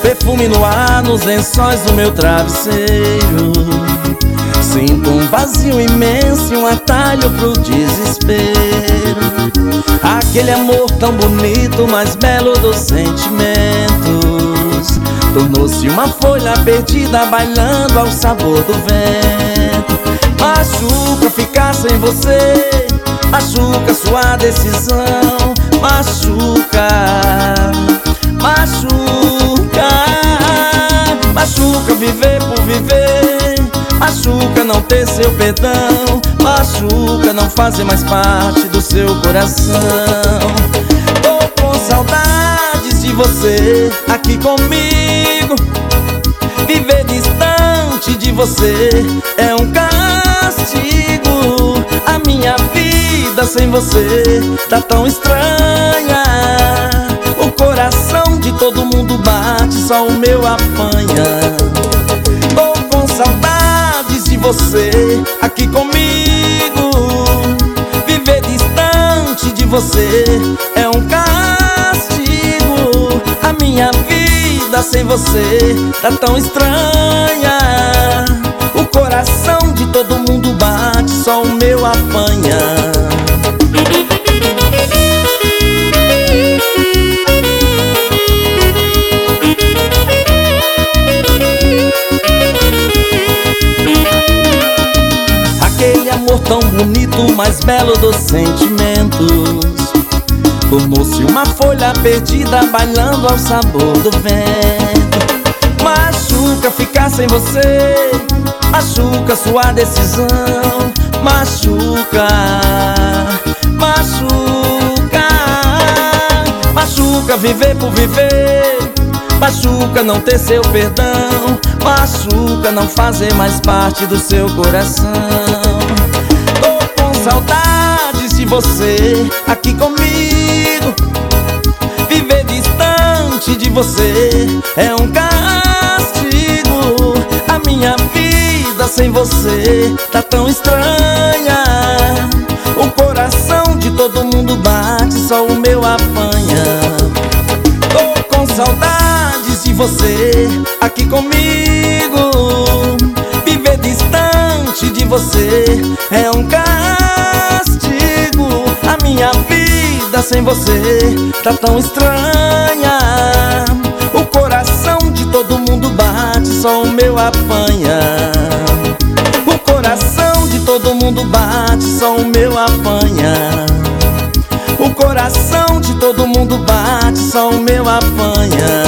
perfume no ar, nos lençóis do meu travesseiro. Sinto um vazio imenso e um atalho pro desespero. Aquele amor tão bonito, mais belo dos sentimentos, tornou-se uma folha perdida, bailando ao sabor do vento. Machuca ficar sem você, machuca sua decisão, machuca, machuca, machuca viver por viver, machuca não ter seu perdão, machuca não fazer mais parte do seu coração. Tô com saudades de você aqui comigo. Viver distante de você é um castigo. A minha vida sem você tá tão estranha. O coração de todo mundo bate, só o meu apanha. Tô com saudades de você aqui comigo. Viver distante de você é um castigo. A minha vida sem você tá tão estranha. O coração de todo mundo bate, só o meu apanha. Aquele amor tão bonito, mais belo dos sentimentos, tornou-se uma folha perdida, bailando ao sabor do vento. Machuca ficar sem você, machuca sua decisão, machuca, machuca, machuca viver por viver, machuca não ter seu perdão, machuca não fazer mais parte do seu coração. Tô com saudades de você aqui comigo. Viver distante de você é um castigo. A minha vida sem você tá tão estranha. O coração de todo mundo bate, só o meu apanha. Tô com saudades de você aqui comigo. Viver distante de você é um castigo. A minha vida sem você tá tão estranha. O coração de todo mundo bate, só o meu apanha. O coração de todo mundo bate, só o meu apanha. O coração de todo mundo bate, só o meu apanha.